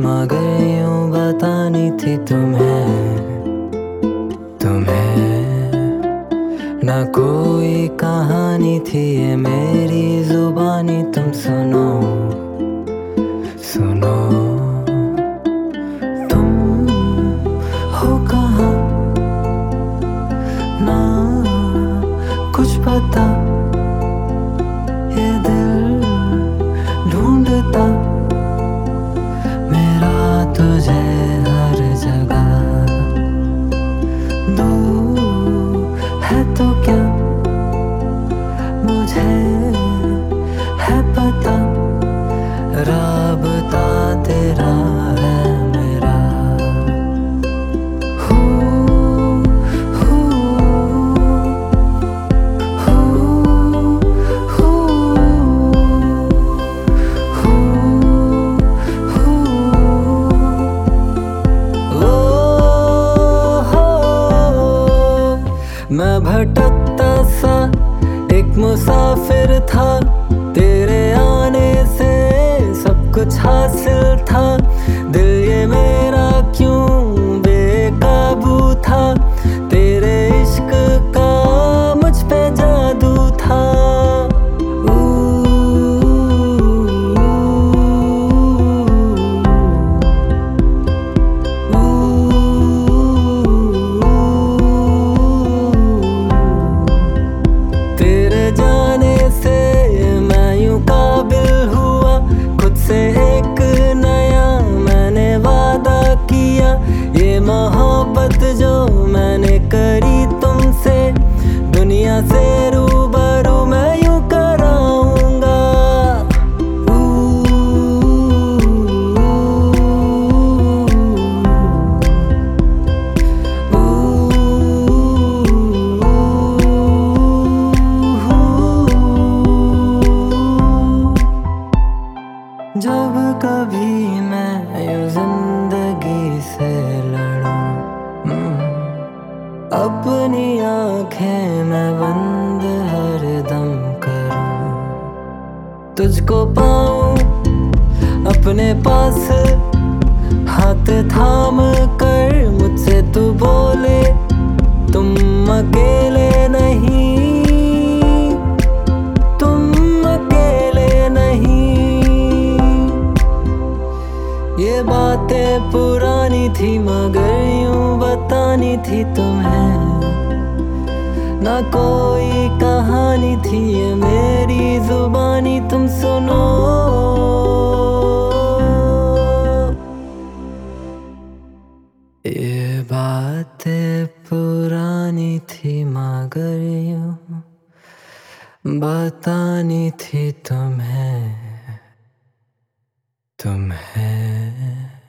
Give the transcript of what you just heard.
मगर यूं बतानी थी तुम्हें ना कोई कहानी थी ये मेरी जुबानी। तुम सुनो सुनो, तुम हो कहाँ ना कुछ पता, ये दिल ढूंढता मेरा तुझे हर जगह। दूर है तो क्या मुझे है पता, राबता तेरा है मेरा। मैं भटकता सा एक मुसाफिर था, तेरे आने से सब कुछ हासिल था। दिल ये मेरा क्यों बेकाबू था, तेरे इश्क का मुझ पे जादू था। तेरे जाने से मैं यूं काबिल हुआ, खुद से एक नया मैंने वादा किया। ये मोहब्बत जो मैंने करी तुमसे, दुनिया से रूबरू मैं यूं कराऊंगा। जब कभी मैं यूं जिंदगी से लड़ूं, अपनी आंखें मैं बंद हरदम करूं, तुझको पाऊं अपने पास हाथ थाम कर, मुझसे तू बोले तुम अकेले नहीं, तुम अकेले नहीं। ये बातें पुरानी थी मगर यूं बतानी थी तुम्हें, ना कोई कहानी थी ये मेरी जुबानी। तुम सुनो, ये बातें पुरानी थी मगर यूं बतानी थी तुम्हें।